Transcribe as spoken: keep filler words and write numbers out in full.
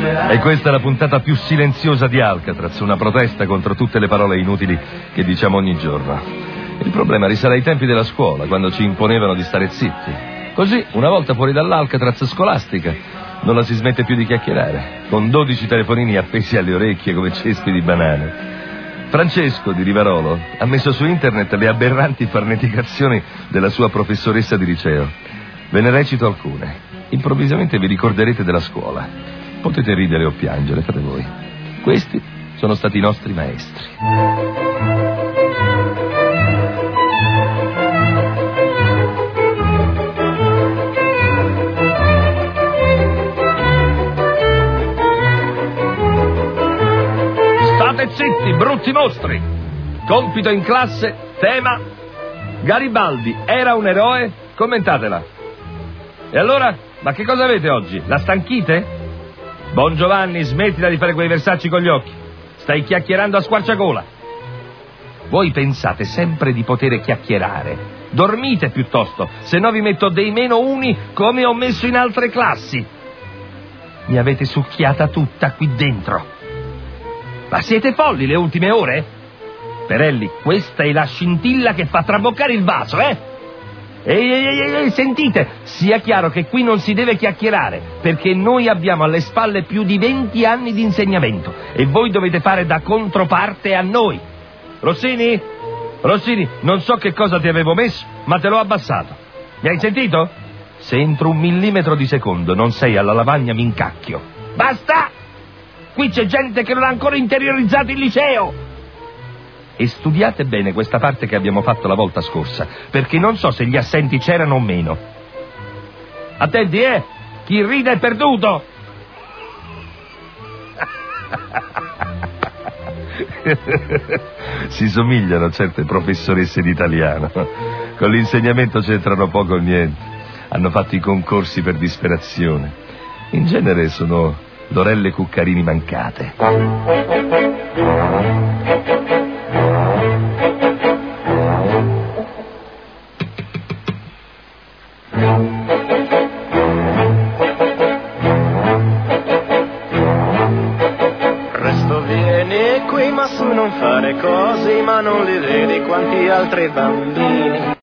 E questa è la puntata più silenziosa di Alcatraz, una protesta contro tutte le parole inutili che diciamo ogni giorno. Il problema risale ai tempi della scuola, quando ci imponevano di stare zitti. Così, una volta fuori dall'Alcatraz scolastica, non la si smette più di chiacchierare, con dodici telefonini appesi alle orecchie come cespi di banane. Francesco di Rivarolo ha messo su internet le aberranti farneticazioni della sua professoressa di liceo. Ve ne recito alcune. Improvvisamente vi ricorderete della scuola. Potete ridere o piangere, fate voi. Questi sono stati i nostri maestri. State zitti, brutti mostri! Compito in classe, tema: Garibaldi era un eroe? Commentatela. E allora, ma che cosa avete oggi? La stanchite? Bon Giovanni, smettila di fare quei versacci con gli occhi. Stai chiacchierando a squarciagola. Voi pensate sempre di poter chiacchierare. Dormite piuttosto, se no vi metto dei meno uni come ho messo in altre classi. Mi avete succhiata tutta qui dentro. Ma siete folli le ultime ore? Perelli, questa è la scintilla che fa traboccare il vaso, eh? Ehi, ehi, ehi, ehi, sentite, sia chiaro che qui non si deve chiacchierare, perché noi abbiamo alle spalle più di venti anni di insegnamento e voi dovete fare da controparte a noi. Rossini? Rossini, non so che cosa ti avevo messo, ma te l'ho abbassato. Mi hai sentito? Se entro un millimetro di secondo non sei alla lavagna mi incacchio. Basta! Qui c'è gente che non ha ancora interiorizzato il liceo. E studiate bene questa parte che abbiamo fatto la volta scorsa, perché non so se gli assenti c'erano o meno. Attenti, eh! Chi ride è perduto! Si somigliano certe professoresse d'italiano. Con l'insegnamento c'entrano poco o niente. Hanno fatto i concorsi per disperazione. In genere sono Lorelle Cuccarini mancate. Presto vieni qui, ma su non fare cose, ma non li vedi quanti altri bambini.